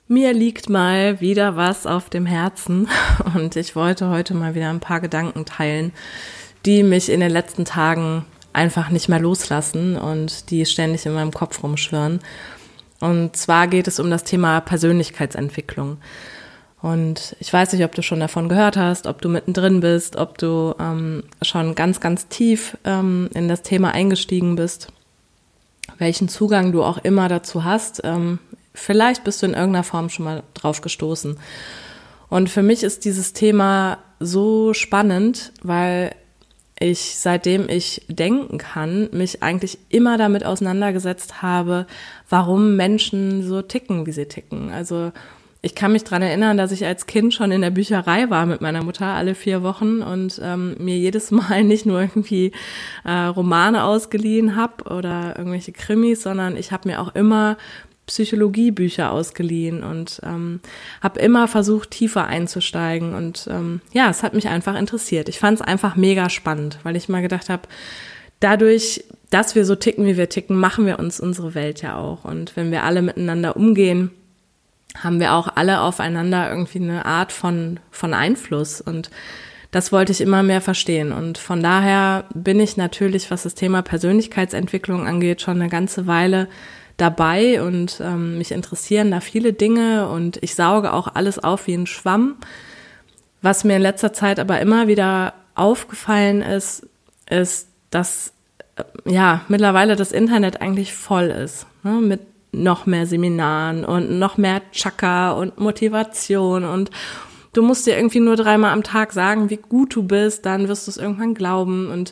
Mir liegt mal wieder was auf dem Herzen und ich wollte heute mal wieder ein paar Gedanken teilen, die mich in den letzten Tagen einfach nicht mehr loslassen und die ständig in meinem Kopf rumschwirren. Und zwar geht es um das Thema Persönlichkeitsentwicklung. Und ich weiß nicht, ob du schon davon gehört hast, ob du mittendrin bist, ob du schon ganz, ganz tief in das Thema eingestiegen bist, welchen Zugang du auch immer dazu hast. Vielleicht bist du in irgendeiner Form schon mal drauf gestoßen. Und für mich ist dieses Thema so spannend, weil ich, seitdem ich denken kann, mich eigentlich immer damit auseinandergesetzt habe, warum Menschen so ticken, wie sie ticken. Also ich kann mich daran erinnern, dass ich als Kind schon in der Bücherei war mit meiner Mutter alle 4 Wochen und mir jedes Mal nicht nur irgendwie Romane ausgeliehen habe oder irgendwelche Krimis, sondern ich habe mir auch immer Psychologiebücher ausgeliehen und habe immer versucht, tiefer einzusteigen und es hat mich einfach interessiert. Ich fand es einfach mega spannend, weil ich mal gedacht habe, dadurch, dass wir so ticken, wie wir ticken, machen wir uns unsere Welt ja auch. Und wenn wir alle miteinander umgehen, haben wir auch alle aufeinander irgendwie eine Art von Einfluss und das wollte ich immer mehr verstehen. Und von daher bin ich natürlich, was das Thema Persönlichkeitsentwicklung angeht, schon eine ganze Weile dabei und mich interessieren da viele Dinge und ich sauge auch alles auf wie ein Schwamm. Was mir in letzter Zeit aber immer wieder aufgefallen ist, dass mittlerweile das Internet eigentlich voll ist, ne, mit noch mehr Seminaren und noch mehr Chakra und Motivation und du musst dir irgendwie nur 3-mal am Tag sagen, wie gut du bist, dann wirst du es irgendwann glauben und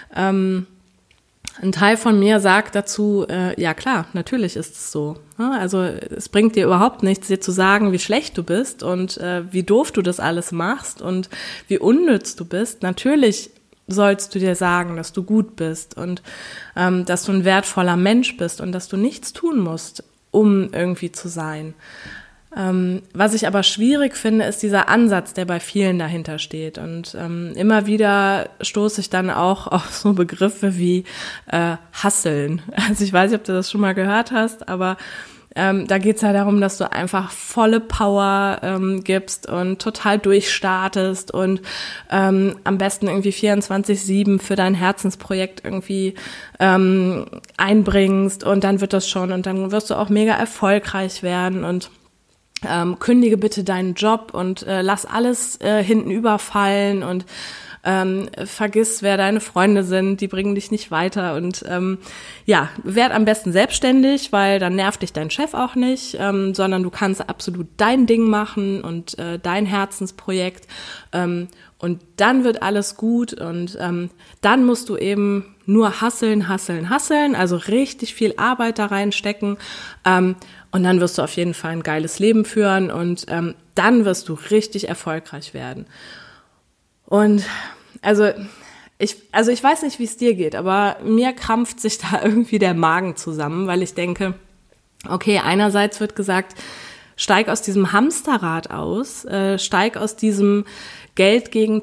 ein Teil von mir sagt dazu, ja klar, natürlich ist es so. Also es bringt dir überhaupt nichts, dir zu sagen, wie schlecht du bist und wie doof du das alles machst und wie unnütz du bist. Natürlich sollst du dir sagen, dass du gut bist und dass du ein wertvoller Mensch bist und dass du nichts tun musst, um irgendwie zu sein. Was ich aber schwierig finde, ist dieser Ansatz, der bei vielen dahinter steht. Und immer wieder stoße ich dann auch auf so Begriffe wie Hustlen. Also ich weiß nicht, ob du das schon mal gehört hast, aber da geht's ja darum, dass du einfach volle Power gibst und total durchstartest und am besten irgendwie 24/7 für dein Herzensprojekt irgendwie einbringst und dann wird das schon und dann wirst du auch mega erfolgreich werden und kündige bitte deinen Job und lass alles hinten überfallen und vergiss, wer deine Freunde sind, die bringen dich nicht weiter und werd am besten selbstständig, weil dann nervt dich dein Chef auch nicht, sondern du kannst absolut dein Ding machen und dein Herzensprojekt und dann wird alles gut und dann musst du eben nur hustlen, also richtig viel Arbeit da reinstecken und dann wirst du auf jeden Fall ein geiles Leben führen und dann wirst du richtig erfolgreich werden. Und also ich weiß nicht, wie es dir geht, aber mir krampft sich da irgendwie der Magen zusammen, weil ich denke, okay, einerseits wird gesagt, steig aus diesem Hamsterrad aus, steig aus diesem Geld gegen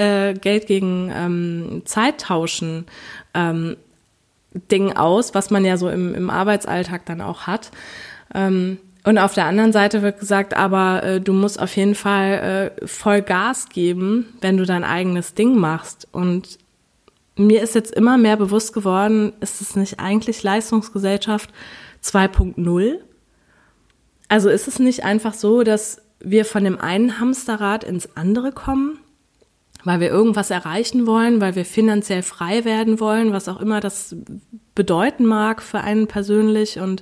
Zeittauschen Ding aus, was man ja so im Arbeitsalltag dann auch hat. Und auf der anderen Seite wird gesagt, aber du musst auf jeden Fall voll Gas geben, wenn du dein eigenes Ding machst. Und mir ist jetzt immer mehr bewusst geworden, ist es nicht eigentlich Leistungsgesellschaft 2.0? Also ist es nicht einfach so, dass wir von dem einen Hamsterrad ins andere kommen, weil wir irgendwas erreichen wollen, weil wir finanziell frei werden wollen, was auch immer das bedeuten mag für einen persönlich und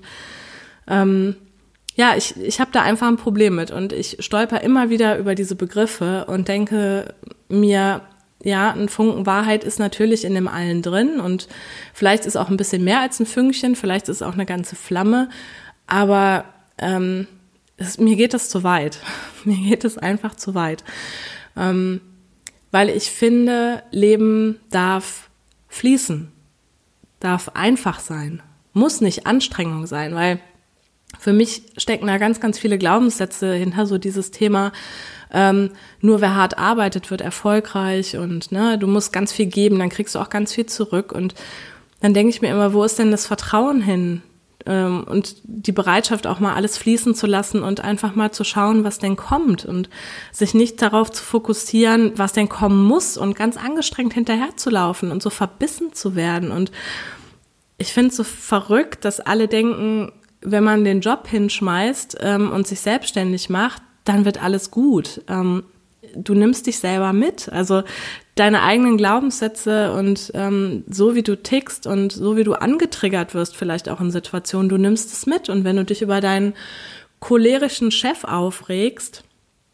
ich habe da einfach ein Problem mit und ich stolper immer wieder über diese Begriffe und denke mir, ja, ein Funken Wahrheit ist natürlich in dem allen drin und vielleicht ist auch ein bisschen mehr als ein Fünkchen, vielleicht ist auch eine ganze Flamme, aber mir geht das zu weit. Mir geht es einfach zu weit. Weil ich finde, Leben darf fließen, darf einfach sein, muss nicht Anstrengung sein, weil für mich stecken da ganz, ganz viele Glaubenssätze hinter so dieses Thema, nur wer hart arbeitet, wird erfolgreich und du musst ganz viel geben, dann kriegst du auch ganz viel zurück und dann denke ich mir immer, wo ist denn das Vertrauen hin? und die Bereitschaft auch mal alles fließen zu lassen und einfach mal zu schauen, was denn kommt und sich nicht darauf zu fokussieren, was denn kommen muss und ganz angestrengt hinterherzulaufen und so verbissen zu werden. Und ich finde es so verrückt, dass alle denken, wenn man den Job hinschmeißt und sich selbstständig macht, dann wird alles gut. Du nimmst dich selber mit, also deine eigenen Glaubenssätze und so wie du tickst und so wie du angetriggert wirst, vielleicht auch in Situationen, du nimmst es mit. Und wenn du dich über deinen cholerischen Chef aufregst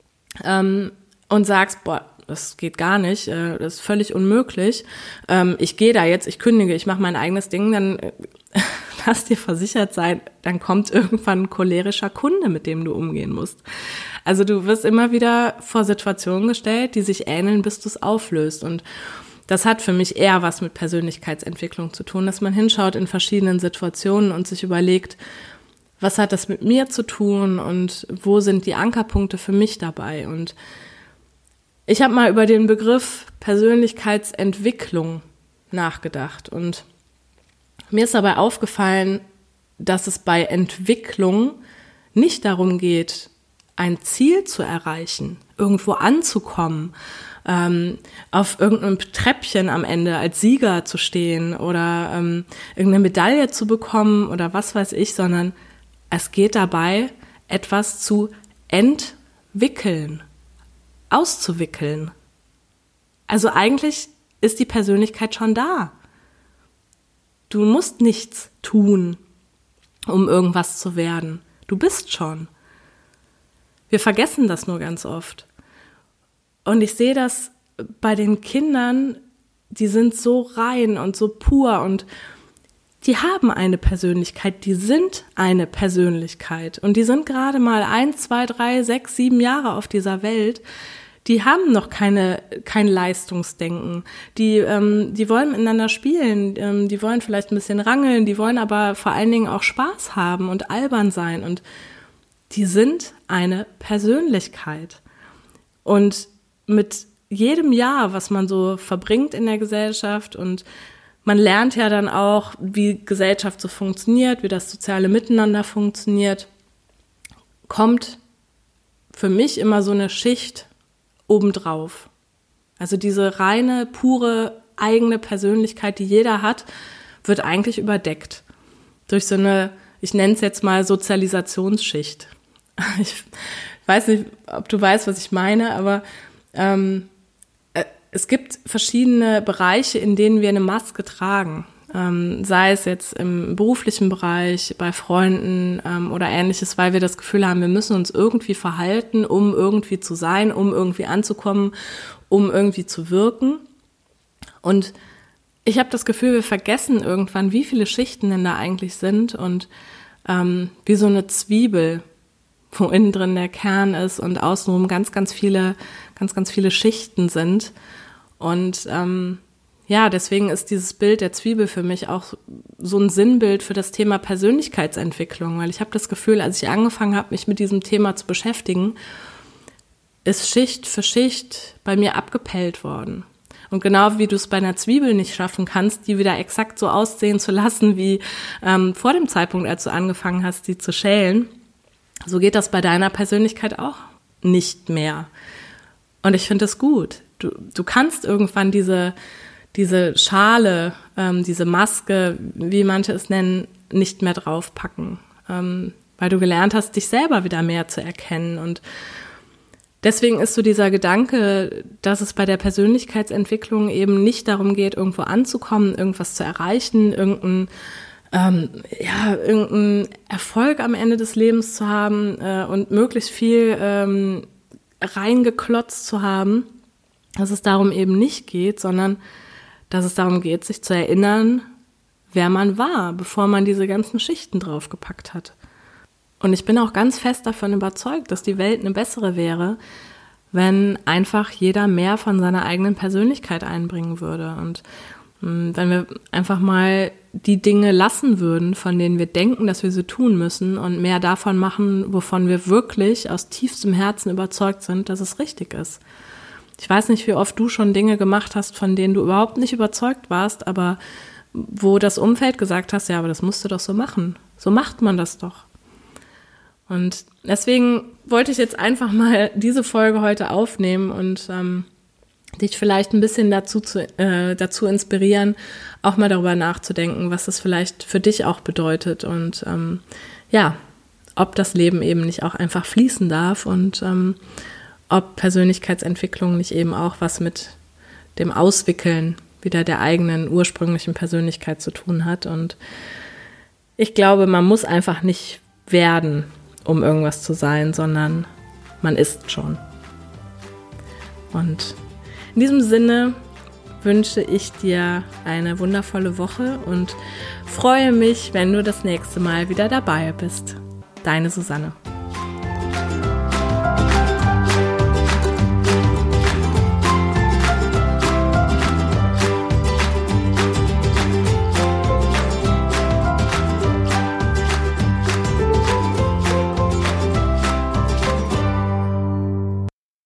und sagst, boah, das geht gar nicht, das ist völlig unmöglich, ich gehe da jetzt, ich kündige, ich mache mein eigenes Ding, dann lass dir versichert sein, dann kommt irgendwann ein cholerischer Kunde, mit dem du umgehen musst. Also du wirst immer wieder vor Situationen gestellt, die sich ähneln, bis du es auflöst. Und das hat für mich eher was mit Persönlichkeitsentwicklung zu tun, dass man hinschaut in verschiedenen Situationen und sich überlegt, was hat das mit mir zu tun und wo sind die Ankerpunkte für mich dabei? Und ich habe mal über den Begriff Persönlichkeitsentwicklung nachgedacht und mir ist dabei aufgefallen, dass es bei Entwicklung nicht darum geht, ein Ziel zu erreichen, irgendwo anzukommen, auf irgendeinem Treppchen am Ende als Sieger zu stehen oder irgendeine Medaille zu bekommen oder was weiß ich, sondern es geht dabei, etwas zu entwickeln, auszuwickeln. Also eigentlich ist die Persönlichkeit schon da. Du musst nichts tun, um irgendwas zu werden. Du bist schon. Wir vergessen das nur ganz oft. Und ich sehe das bei den Kindern, die sind so rein und so pur und die haben eine Persönlichkeit, die sind eine Persönlichkeit. Und die sind gerade mal 1, 2, 3, 6, 7 Jahre auf dieser Welt. Die haben noch kein Leistungsdenken. Die wollen miteinander spielen, die wollen vielleicht ein bisschen rangeln, die wollen aber vor allen Dingen auch Spaß haben und albern sein. Und die sind eine Persönlichkeit. Und mit jedem Jahr, was man so verbringt in der Gesellschaft und man lernt ja dann auch, wie Gesellschaft so funktioniert, wie das soziale Miteinander funktioniert, kommt für mich immer so eine Schicht obendrauf. Also diese reine, pure, eigene Persönlichkeit, die jeder hat, wird eigentlich überdeckt durch so eine, ich nenne es jetzt mal Sozialisationsschicht. Ich weiß nicht, ob du weißt, was ich meine, aber es gibt verschiedene Bereiche, in denen wir eine Maske tragen. Sei es jetzt im beruflichen Bereich, bei Freunden oder Ähnliches, weil wir das Gefühl haben, wir müssen uns irgendwie verhalten, um irgendwie zu sein, um irgendwie anzukommen, um irgendwie zu wirken. Und ich habe das Gefühl, wir vergessen irgendwann, wie viele Schichten denn da eigentlich sind und wie so eine Zwiebel, wo innen drin der Kern ist und außenrum ganz viele Schichten sind. Und deswegen ist dieses Bild der Zwiebel für mich auch so ein Sinnbild für das Thema Persönlichkeitsentwicklung, weil ich habe das Gefühl, als ich angefangen habe, mich mit diesem Thema zu beschäftigen, ist Schicht für Schicht bei mir abgepellt worden. Und genau wie du es bei einer Zwiebel nicht schaffen kannst, die wieder exakt so aussehen zu lassen, wie vor dem Zeitpunkt, als du angefangen hast, sie zu schälen, so geht das bei deiner Persönlichkeit auch nicht mehr. Und ich finde das gut. Du kannst irgendwann diese Schale, diese Maske, wie manche es nennen, nicht mehr draufpacken, weil du gelernt hast, dich selber wieder mehr zu erkennen. Und deswegen ist so dieser Gedanke, dass es bei der Persönlichkeitsentwicklung eben nicht darum geht, irgendwo anzukommen, irgendwas zu erreichen, irgendeinen Erfolg am Ende des Lebens zu haben und möglichst viel reingeklotzt zu haben, dass es darum eben nicht geht, sondern dass es darum geht, sich zu erinnern, wer man war, bevor man diese ganzen Schichten draufgepackt hat. Und ich bin auch ganz fest davon überzeugt, dass die Welt eine bessere wäre, wenn einfach jeder mehr von seiner eigenen Persönlichkeit einbringen würde. Und wenn wir einfach mal die Dinge lassen würden, von denen wir denken, dass wir sie tun müssen und mehr davon machen, wovon wir wirklich aus tiefstem Herzen überzeugt sind, dass es richtig ist. Ich weiß nicht, wie oft du schon Dinge gemacht hast, von denen du überhaupt nicht überzeugt warst, aber wo das Umfeld gesagt hast, ja, aber das musst du doch so machen. So macht man das doch. Und deswegen wollte ich jetzt einfach mal diese Folge heute aufnehmen und dich vielleicht ein bisschen dazu inspirieren, auch mal darüber nachzudenken, was das vielleicht für dich auch bedeutet und ob das Leben eben nicht auch einfach fließen darf und ob Persönlichkeitsentwicklung nicht eben auch was mit dem Auswickeln wieder der eigenen ursprünglichen Persönlichkeit zu tun hat. Und ich glaube, man muss einfach nicht werden, um irgendwas zu sein, sondern man ist schon. Und in diesem Sinne wünsche ich dir eine wundervolle Woche und freue mich, wenn du das nächste Mal wieder dabei bist. Deine Susanne.